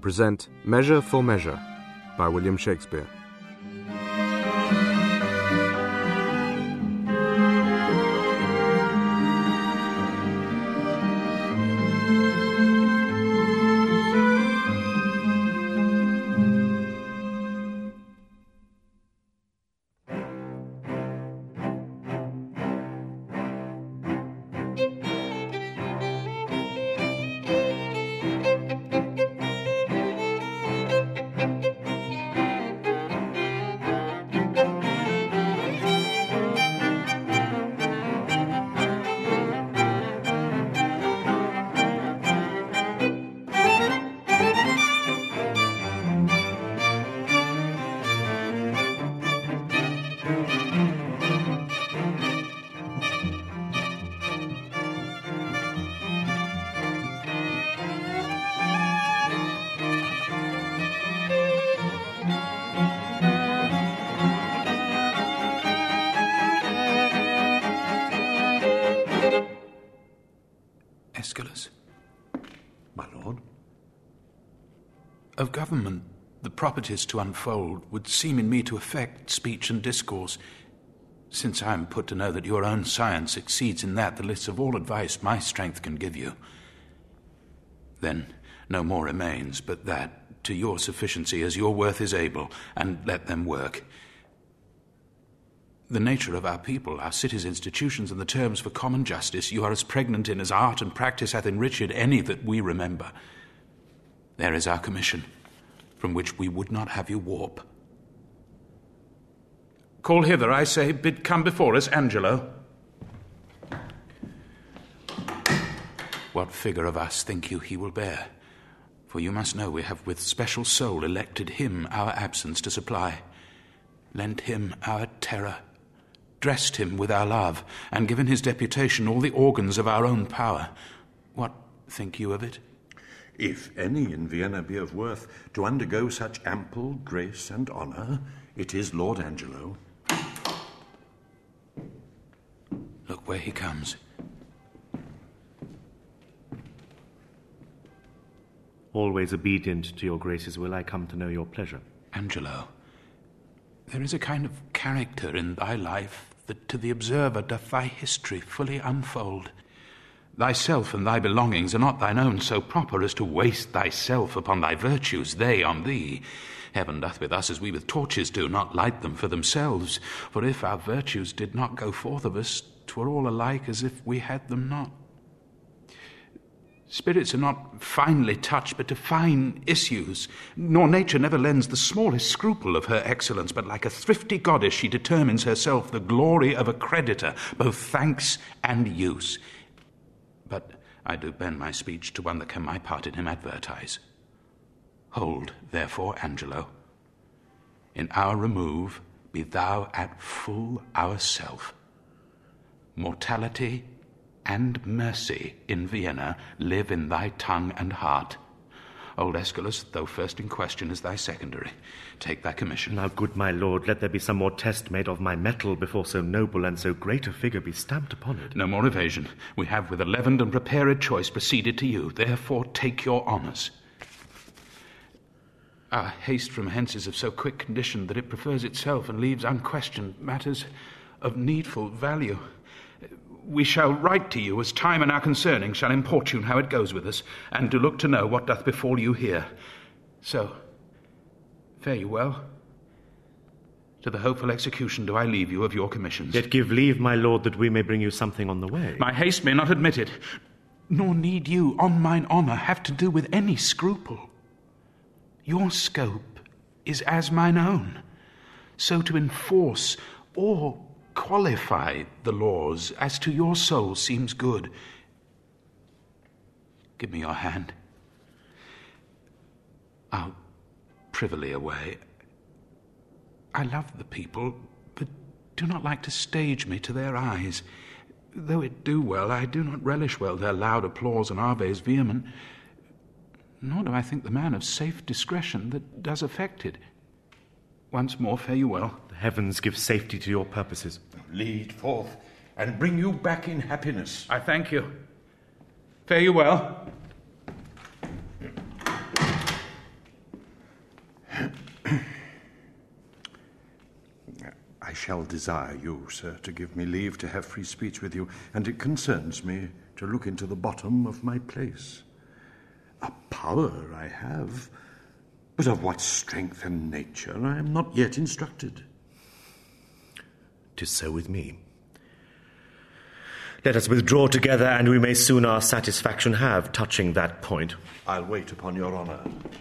present Measure for Measure by William Shakespeare. Aeschylus. My lord? Of government, the properties to unfold would seem in me to affect speech and discourse, since I am put to know that your own science exceeds in that the lists of all advice my strength can give you. Then no more remains but that, to your sufficiency as your worth is able, and let them work. The nature of our people, our cities' institutions, and the terms for common justice you are as pregnant in as art and practice hath enriched any that we remember. There is our commission, from which we would not have you warp. Call hither, I say, bid come before us, Angelo. What figure of us think you he will bear? For you must know we have with special soul elected him our absence to supply, lent him our terror, dressed him with our love, and given his deputation all the organs of our own power. What think you of it? If any in Vienna be of worth to undergo such ample grace and honour, it is Lord Angelo. Look where he comes. Always obedient to your grace's will, I come to know your pleasure. Angelo, there is a kind of character in thy life that to the observer doth thy history fully unfold. Thyself and thy belongings are not thine own so proper as to waste thyself upon thy virtues, they on thee. Heaven doth with us as we with torches do, not light them for themselves. For if our virtues did not go forth of us, 'twere all alike as if we had them not. Spirits are not finely touched, but to fine issues, nor nature never lends the smallest scruple of her excellence, but like a thrifty goddess she determines herself the glory of a creditor, both thanks and use. But I do bend my speech to one that can my part in him advertise. Hold, therefore, Angelo, in our remove be thou at full ourself. Mortality and mercy in Vienna live in thy tongue and heart. Old Aeschylus, though first in question, is thy secondary. Take thy commission. Now, good my lord, let there be some more test made of my mettle before so noble and so great a figure be stamped upon it. No more evasion. We have with a leavened and prepared choice proceeded to you. Therefore take your honours. Our haste from hence is of so quick condition that it prefers itself and leaves unquestioned matters of needful value. We shall write to you as time and our concerning shall importune how it goes with us, and do look to know what doth befall you here. So, fare you well. To the hopeful execution do I leave you of your commissions. Yet give leave, my lord, that we may bring you something on the way. My haste may not admit it, nor need you, on mine honour, have to do with any scruple. Your scope is as mine own, so to enforce or qualify the laws as to your soul seems good. Give me your hand. I'll privily away. I love the people, but do not like to stage me to their eyes. Though it do well, I do not relish well their loud applause and Aves vehement, nor do I think the man of safe discretion that does affect it. Once more, fare you well. The heavens give safety to your purposes. Lead forth, and bring you back in happiness. I thank you. Fare you well. shall desire you, sir, to give me leave to have free speech with you, and it concerns me to look into the bottom of my place. A power I have, but of what strength and nature I am not yet instructed. 'Tis so with me. Let us withdraw together, and we may soon our satisfaction have touching that point. I'll wait upon your honour.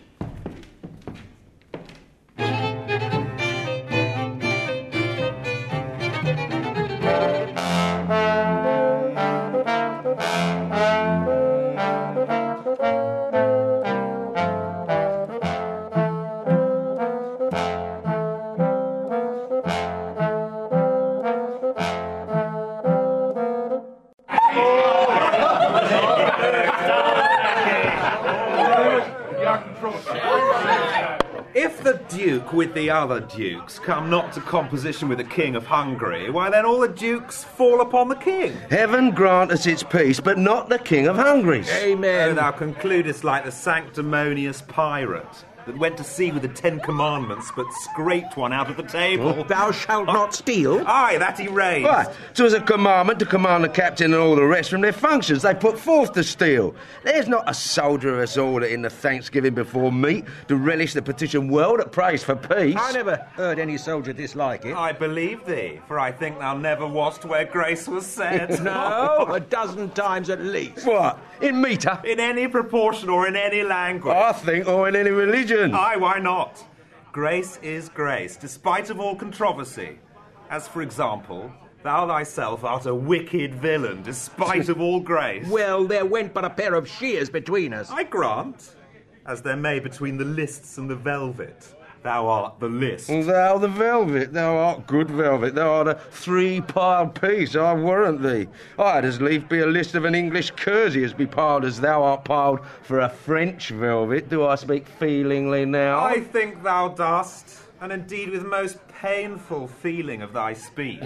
If the Duke with the other dukes come not to composition with the King of Hungary, why then all the dukes fall upon the king. Heaven grant us its peace, but not the King of Hungary. Amen. Oh, thou concludest like the sanctimonious pirate that went to sea with the 10 Commandments but scraped one out of the table. Thou shalt not steal. Aye, that he raised. Right, so as a commandment to command the captain and all the rest from their functions, they put forth to steal. There's not a soldier of us all that in the Thanksgiving before meat to relish the petition world that prays for peace. I never heard any soldier dislike it. I believe thee, for I think thou never wast where grace was said. No, a dozen times at least. What? In metre? In any proportion or in any language. I think, or in any religion. Aye, why not? Grace is grace, despite of all controversy. As, for example, thou thyself art a wicked villain, despite of all grace. Well, there went but a pair of shears between us. I grant, as there may between the lists and the velvet. Thou art the list. Thou the velvet, thou art good velvet, thou art a three-piled piece, I warrant thee. I'd as lief be a list of an English kersey as be piled as thou art piled for a French velvet. Do I speak feelingly now? I think thou dost, and indeed with most painful feeling of thy speech.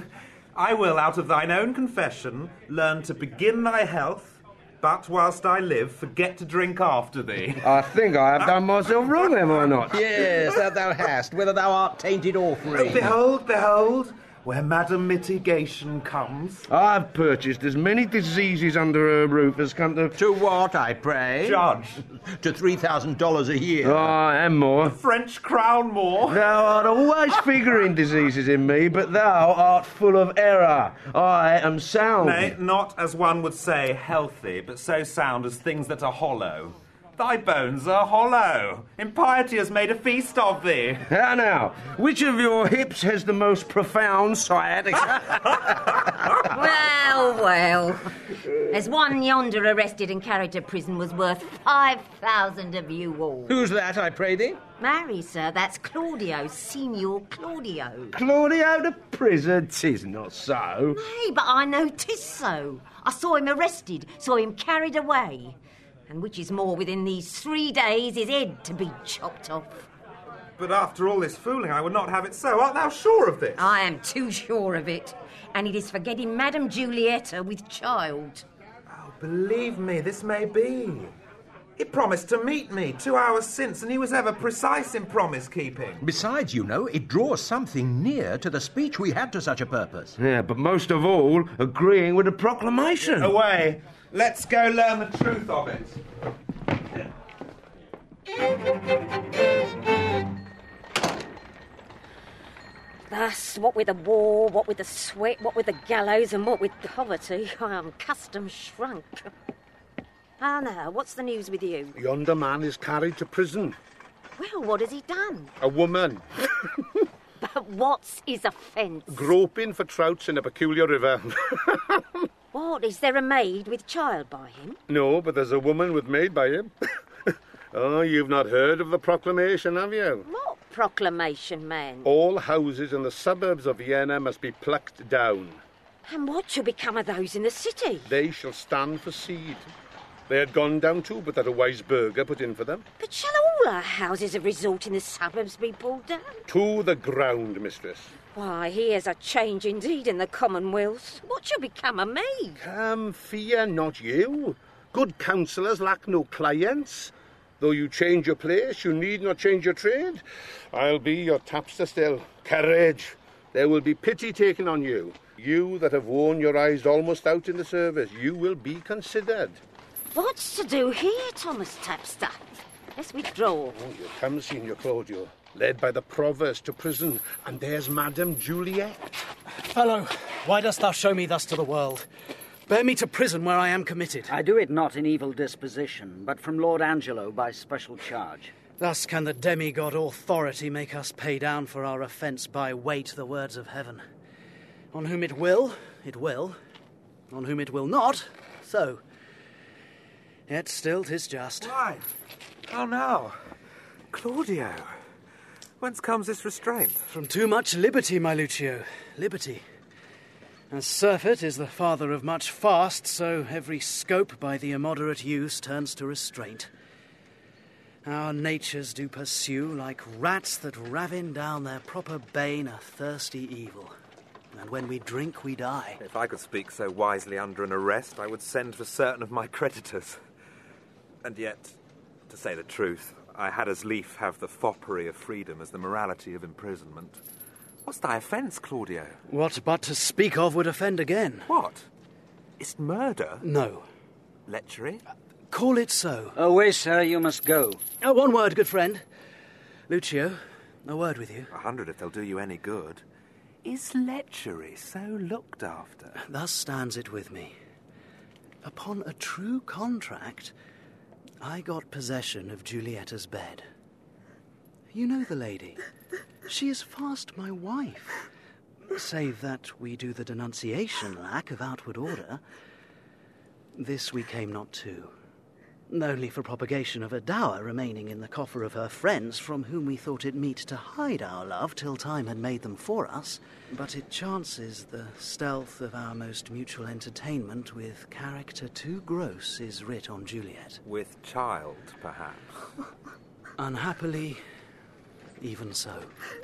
I will, out of thine own confession, learn to begin thy health, but whilst I live, forget to drink after thee. I think I have done myself wrong, have I not? Yes, that thou hast, whether thou art tainted or free. Behold, behold, where Madam Mitigation comes. I've purchased as many diseases under her roof as come to... To what, I pray? Judge. To $3,000 a year. And more. French crown more. Thou art always figuring diseases in me, but thou art full of error. I am sound. Nay, not as one would say healthy, but so sound as things that are hollow. Thy bones are hollow. Impiety has made a feast of thee. How now? Which of your hips has the most profound sciatica? Well, well. There's one yonder arrested and carried to prison was worth 5,000 of you all. Who's that, I pray thee? Marry, sir, that's Claudio, Signor Claudio. Claudio to prison? 'Tis not so. Nay, but I know 'tis so. I saw him arrested, saw him carried away. And which is more, within these 3 days, his head to be chopped off. But after all this fooling, I would not have it so. Art thou sure of this? I am too sure of it. And it is for getting Madame Giulietta with child. Oh, believe me, this may be. He promised to meet me 2 hours since, and he was ever precise in promise-keeping. Besides, you know, it draws something near to the speech we had to such a purpose. Yeah, but most of all, agreeing with the proclamation. Away. Let's go learn the truth of it. Thus, what with the war, what with the sweat, what with the gallows, and what with poverty, I am custom shrunk. Ah, now, what's the news with you? Yonder man is carried to prison. Well, what has he done? A woman. But what's his offence? Groping for trouts in a peculiar river. What, is there a maid with child by him? No, but there's a woman with maid by him. Oh, you've not heard of the proclamation, have you? What proclamation, man? All houses in the suburbs of Vienna must be plucked down. And what shall become of those in the city? They shall stand for seed. They had gone down too, but that a wise burgher put in for them. But shall all our houses of resort in the suburbs be pulled down? To the ground, mistress. Why, here's a change indeed in the Commonwealth. What shall become of me? Come, fear not you. Good counsellors lack no clients. Though you change your place, you need not change your trade. I'll be your tapster still. Courage. There will be pity taken on you. You that have worn your eyes almost out in the service, you will be considered. What's to do here, Thomas Tapster? Let's withdraw. Oh, you come, Signor Claudio, led by the provost to prison, and there's Madame Juliet. Fellow, why dost thou show me thus to the world? Bear me to prison where I am committed. I do it not in evil disposition, but from Lord Angelo by special charge. Thus can the demigod authority make us pay down for our offence by weight the words of heaven. On whom it will, it will. On whom it will not, so. Yet still 'tis just. Why? How now? Claudio, whence comes this restraint? From too much liberty, my Lucio. Liberty. As surfeit is the father of much fast, so every scope by the immoderate use turns to restraint. Our natures do pursue, like rats that ravin down their proper bane, a thirsty evil. And when we drink, we die. If I could speak so wisely under an arrest, I would send for certain of my creditors. And yet, to say the truth, I had as lief have the foppery of freedom as the morality of imprisonment. What's thy offence, Claudio? What but to speak of would offend again? What? Is't murder? No. Lechery? Call it so. Away, sir, you must go. One word, good friend. Lucio, a word with you. 100 if they'll do you any good. Is lechery so looked after? Thus stands it with me. Upon a true contract, I got possession of Giulietta's bed. You know the lady. She is fast my wife. Save that we do the denunciation lack of outward order. This we came not to. Only for propagation of a dower remaining in the coffer of her friends, from whom we thought it meet to hide our love till time had made them for us. But it chances the stealth of our most mutual entertainment with character too gross is writ on Juliet. With child, perhaps? Unhappily, even so.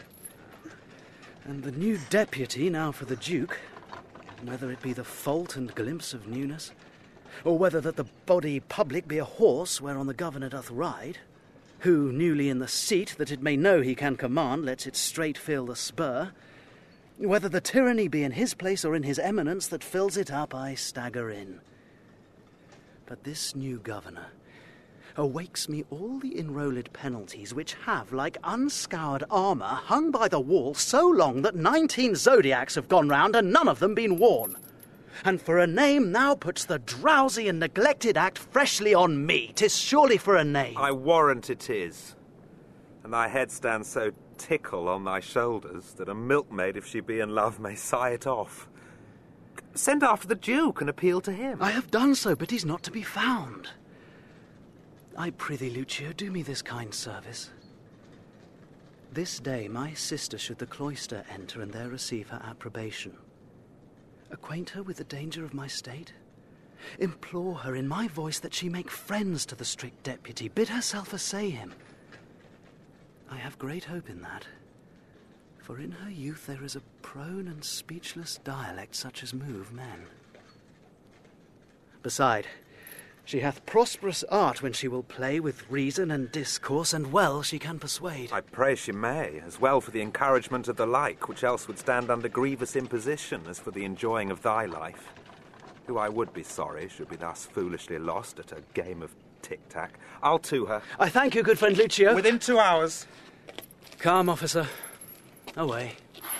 And the new deputy now for the Duke, whether it be the fault and glimpse of newness, or whether that the body public be a horse whereon the governor doth ride, who, newly in the seat, that it may know he can command, lets it straight feel the spur, whether the tyranny be in his place or in his eminence that fills it up, I stagger in. But this new governor awakes me all the enrolled penalties which have, like unscoured armour, hung by the wall so long that 19 zodiacs have gone round and none of them been worn. And for a name now puts the drowsy and neglected act freshly on me. 'Tis surely for a name. I warrant it is. And thy head stands so tickle on thy shoulders that a milkmaid, if she be in love, may sigh it off. Send after the Duke and appeal to him. I have done so, but he's not to be found. I prithee, Lucio, do me this kind service. This day my sister should the cloister enter and there receive her approbation. Acquaint her with the danger of my state. Implore her in my voice that she make friends to the strict deputy. Bid herself assay him. I have great hope in that. For in her youth there is a prone and speechless dialect such as move men. Beside, she hath prosperous art when she will play with reason and discourse, and well she can persuade. I pray she may, as well for the encouragement of the like, which else would stand under grievous imposition, as for the enjoying of thy life, who I would be sorry should be thus foolishly lost at a game of tic-tac. I'll to her. I thank you, good friend Lucio. Within 2 hours. Calm, officer. Away.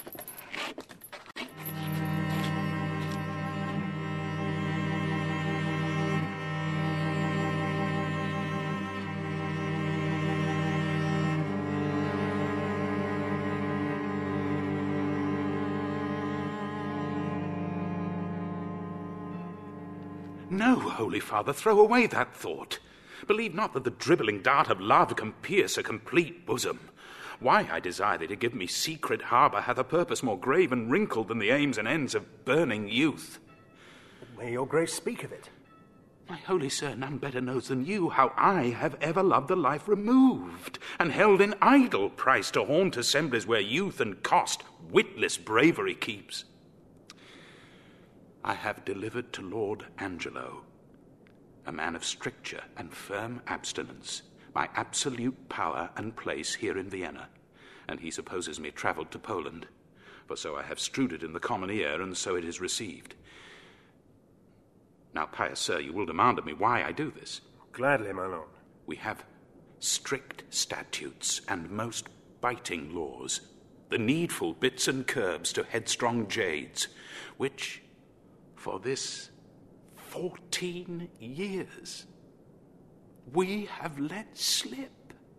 No, Holy Father, throw away that thought. Believe not that the dribbling dart of love can pierce a complete bosom. Why I desire thee to give me secret harbour hath a purpose more grave and wrinkled than the aims and ends of burning youth. May your grace speak of it. My holy sir, none better knows than you how I have ever loved the life removed, and held in idle price to haunt assemblies where youth and cost witless bravery keeps. I have delivered to Lord Angelo, a man of stricture and firm abstinence, my absolute power and place here in Vienna, and he supposes me travelled to Poland, for so I have strewed it in the common ear, and so it is received. Now, pious sir, you will demand of me why I do this. Gladly, my lord. We have strict statutes and most biting laws, the needful bits and curbs to headstrong jades, which, for this 14 years, we have let slip.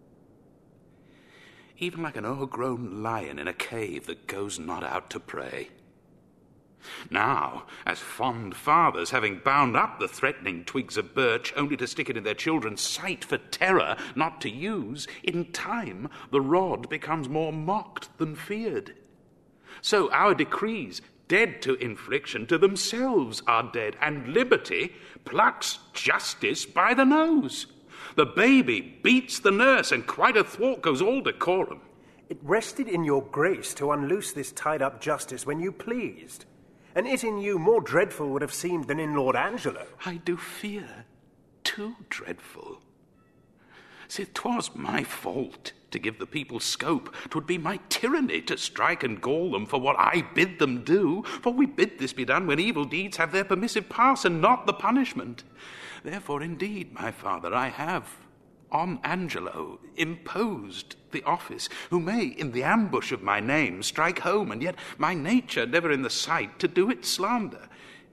Even like an o'ergrown lion in a cave that goes not out to prey. Now, as fond fathers, having bound up the threatening twigs of birch only to stick it in their children's sight for terror not to use, in time the rod becomes more mocked than feared. So our decrees, dead to infliction, to themselves are dead, and liberty plucks justice by the nose. The baby beats the nurse, and quite athwart goes all decorum. It rested in your grace to unloose this tied-up justice when you pleased. And it in you more dreadful would have seemed than in Lord Angelo. I do fear too dreadful. Sith 'twas my fault to give the people scope, 'twould be my tyranny to strike and gall them for what I bid them do, for we bid this be done when evil deeds have their permissive pass, and not the punishment. Therefore, indeed, my father, I have on Angelo imposed the office, who may in the ambush of my name strike home, and yet my nature never in the sight to do it slander.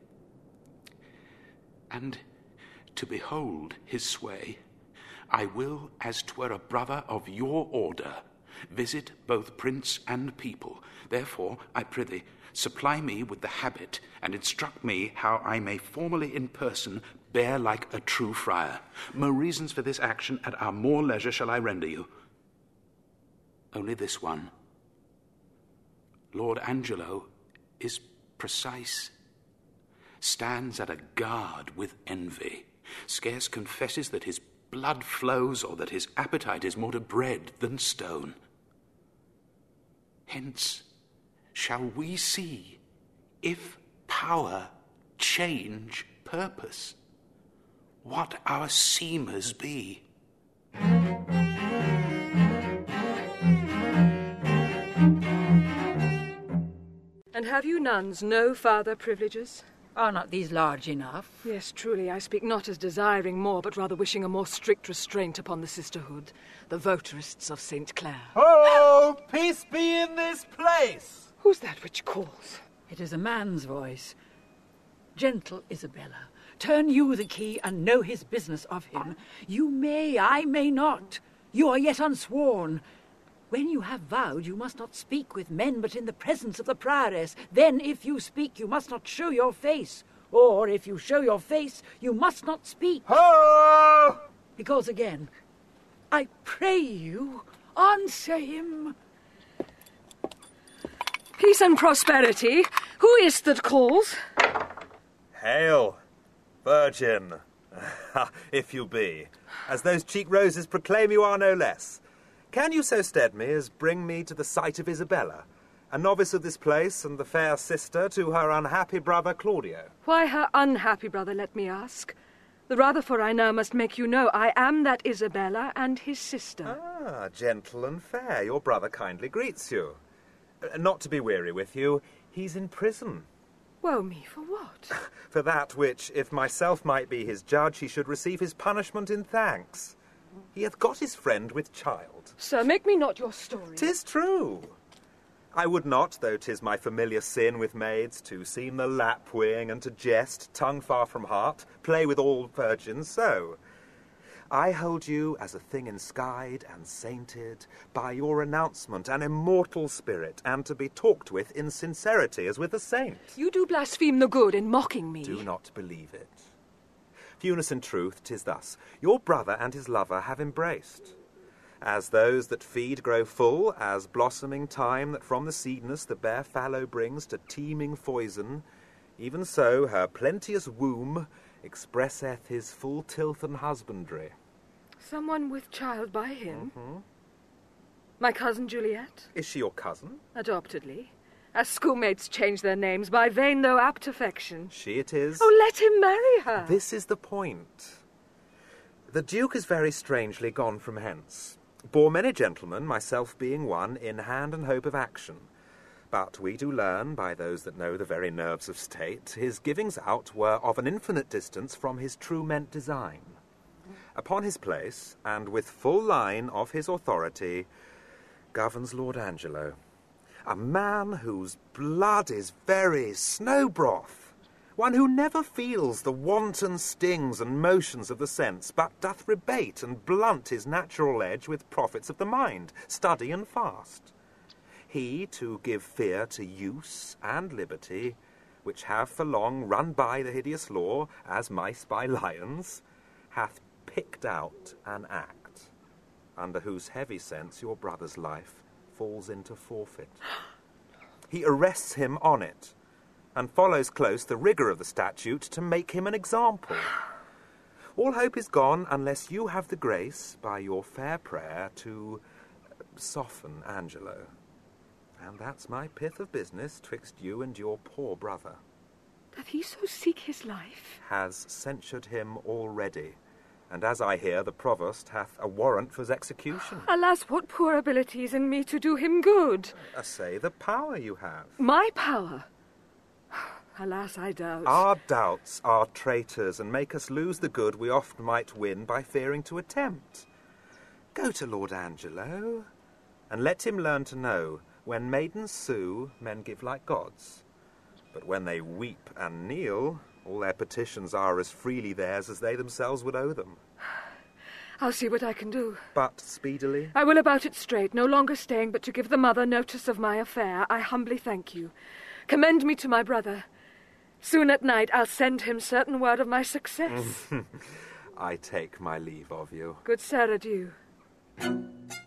And to behold his sway, I will, as 'twere a brother of your order, visit both prince and people. Therefore, I prithee, supply me with the habit, and instruct me how I may formally in person bear like a true friar. More reasons for this action at our more leisure shall I render you. Only this one. Lord Angelo is precise, stands at a guard with envy, scarce confesses that his blood flows or that his appetite is more to bread than stone. Hence shall we see if power change purpose, what our seamers be. And have you nuns no farther privileges? Are not these large enough? Yes, truly, I speak not as desiring more, but rather wishing a more strict restraint upon the sisterhood, the votarists of St. Clair. Oh, peace be in this place! Who's that which calls? It is a man's voice. Gentle Isabella, turn you the key and know his business of him. You may, I may not. You are yet unsworn. When you have vowed, you must not speak with men, but in the presence of the prioress. Then, if you speak, you must not show your face. Or, if you show your face, you must not speak. Oh! Because again, I pray you, answer him. Peace and prosperity. Who is that calls? Hail, virgin, if you be, as those cheek roses proclaim you are no less. Can you so stead me as bring me to the sight of Isabella, a novice of this place and the fair sister to her unhappy brother Claudio? Why her unhappy brother, let me ask? The rather for I now must make you know I am that Isabella and his sister. Ah, gentle and fair, your brother kindly greets you. Not to be weary with you, he's in prison. Woe me, for what? For that which, if myself might be his judge, he should receive his punishment in thanks. He hath got his friend with child. Sir, make me not your story. 'Tis true. I would not, though 'tis my familiar sin with maids, to seem the lapwing and to jest, tongue far from heart, play with all virgins so. I hold you as a thing enskied and sainted by your announcement, an immortal spirit, and to be talked with in sincerity as with a saint. You do blaspheme the good in mocking me. Do not believe it. Fewness in truth, 'tis thus. Your brother and his lover have embraced. As those that feed grow full, as blossoming thyme that from the seedness the bare fallow brings to teeming foison, even so her plenteous womb expresseth his full tilth and husbandry. Someone with child by him? Mm-hmm. My cousin Juliet? Is she your cousin? Adoptedly. As schoolmates change their names by vain though apt affection. She it is. Oh, let him marry her. This is the point. The Duke is very strangely gone from hence. Bore many gentlemen, myself being one, in hand and hope of action. But we do learn, by those that know the very nerves of state, his givings out were of an infinite distance from his true meant design. Upon his place, and with full line of his authority, governs Lord Angelo, a man whose blood is very snow broth, one who never feels the wanton stings and motions of the sense, but doth rebate and blunt his natural edge with profits of the mind, study and fast. He, to give fear to use and liberty, which have for long run by the hideous law, as mice by lions, hath picked out an act, under whose heavy sense your brother's life falls into forfeit. He arrests him on it, and follows close the rigour of the statute to make him an example. All hope is gone unless you have the grace, by your fair prayer, to soften Angelo. And that's my pith of business twixt you and your poor brother. Doth he so seek his life? Has censured him already, and as I hear, the provost hath a warrant for his execution. Alas, what poor abilities in me to do him good! Say the power you have. My power? Alas, I doubt. Our doubts are traitors, and make us lose the good we oft might win by fearing to attempt. Go to Lord Angelo, and let him learn to know, when maidens sue, men give like gods. But when they weep and kneel, all their petitions are as freely theirs as they themselves would owe them. I'll see what I can do. But speedily? I will about it straight, no longer staying but to give the mother notice of my affair. I humbly thank you. Commend me to my brother. Soon at night I'll send him certain word of my success. I take my leave of you. Good sir, adieu.